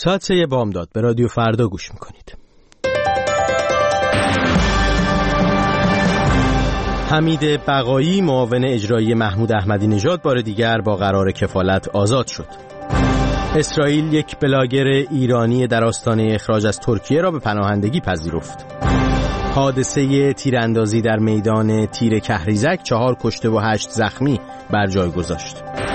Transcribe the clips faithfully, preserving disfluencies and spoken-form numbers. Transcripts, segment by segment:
ساعت سه بامداد به رادیو فردا گوش میکنید. حمید بقایی معاون اجرایی محمود احمدی نژاد بار دیگر با قرار کفالت آزاد شد. اسرائیل یک بلاگر ایرانی در آستانه اخراج از ترکیه را به پناهندگی پذیرفت. حادثه تیراندازی در میدان تیر کهریزک چهار کشته و هشت زخمی بر جای گذاشت.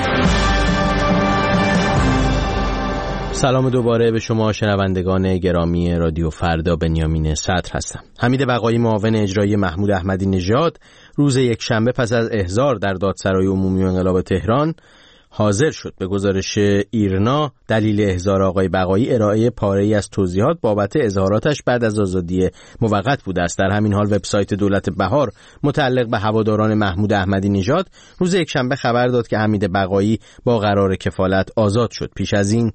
سلام دوباره به شما شنوندگان گرامی رادیو فردا. بنیامین صدر هستم. حمید بقایی معاون اجرایی محمود احمدی نژاد روز یکشنبه پس از احضار در دادسرای عمومی انقلاب تهران حاضر شد. به گزارش ایرنا دلیل احضار آقای بقایی ارائه پاره‌ای از توضیحات بابت اظهاراتش بعد از آزادی موقت بوده است. در همین حال وبسایت دولت بهار متعلق به هواداران محمود احمدی نژاد روز یکشنبه خبر داد که حمید بقایی با قرار کفالت آزاد شد. پیش از این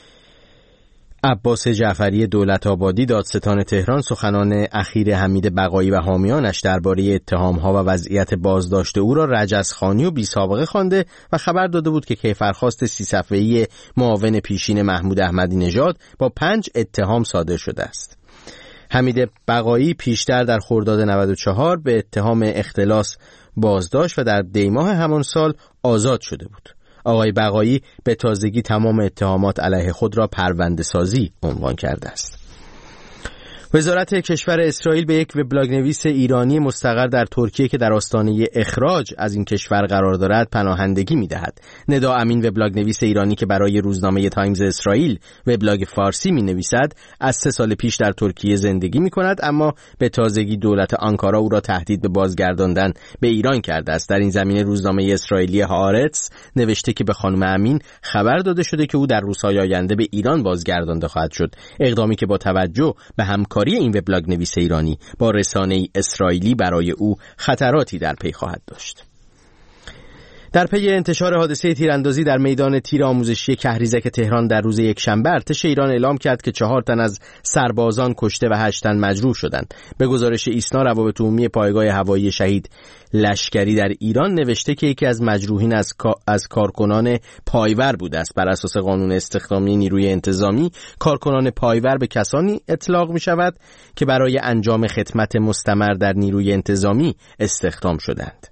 عباس جعفری دولت آبادی دادستان تهران سخنان اخیر حمید بقایی و حامیانش درباره اتهام‌ها و وضعیت بازداشت او را رجزخوانی و بی‌سابقه خوانده و خبر داده بود که کیفرخواست سی صفحه‌ای معاون پیشین محمود احمدی نژاد با پنج اتهام صادر شده است. حمید بقایی پیشتر در خرداد نود و چهار به اتهام اختلاس بازداشت و در دیماه همان سال آزاد شده بود. آقای بقایی به تازگی تمام اتهامات علیه خود را پرونده سازی عنوان کرده است. وزارت کشور اسرائیل به یک وبلاگ نویس ایرانی مستقر در ترکیه که در آستانه اخراج از این کشور قرار دارد پناهندگی می‌دهد. ندا امین وبلاگ نویس ایرانی که برای روزنامه تایمز اسرائیل وبلاگ فارسی می‌نویسد از سه سال پیش در ترکیه زندگی می‌کند، اما به تازگی دولت آنکارا او را تهدید به بازگرداندن به ایران کرده است. در این زمینه روزنامه اسرائیلی هآرتس نوشته که به خانم امین خبر داده شده که او در روزهای آینده به ایران بازگردانده خواهد شد، اقدامی که با توجه به همکاری این وبلاگ نویس ایرانی با رسانه‌ای اسرائیلی برای او خطراتی در پی خواهد داشت. در پی انتشار حادثه تیراندازی در میدان تیر آموزشی کهریزک تهران در روز یکشنبه ارتش ایران اعلام کرد که چهار تن از سربازان کشته و هشت تن مجروح شدند. به گزارش ایسنا روابط عمومی پایگاه هوایی شهید لشکری در ایران نوشته که یکی از مجروحین از, کا... از کارکنان پایور بوده است. بر اساس قانون استخدامی نیروی انتظامی کارکنان پایور به کسانی اطلاق می شود که برای انجام خدمت مستمر در نیروی انتظامی استخدام شدند.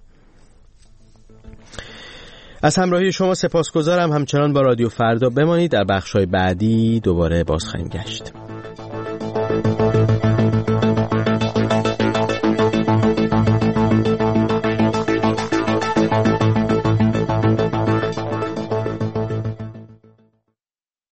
از همراهی شما سپاسگزارم. همچنان با رادیو فردا بمانید. در بخش‌های بعدی دوباره باز خواهیم گشت.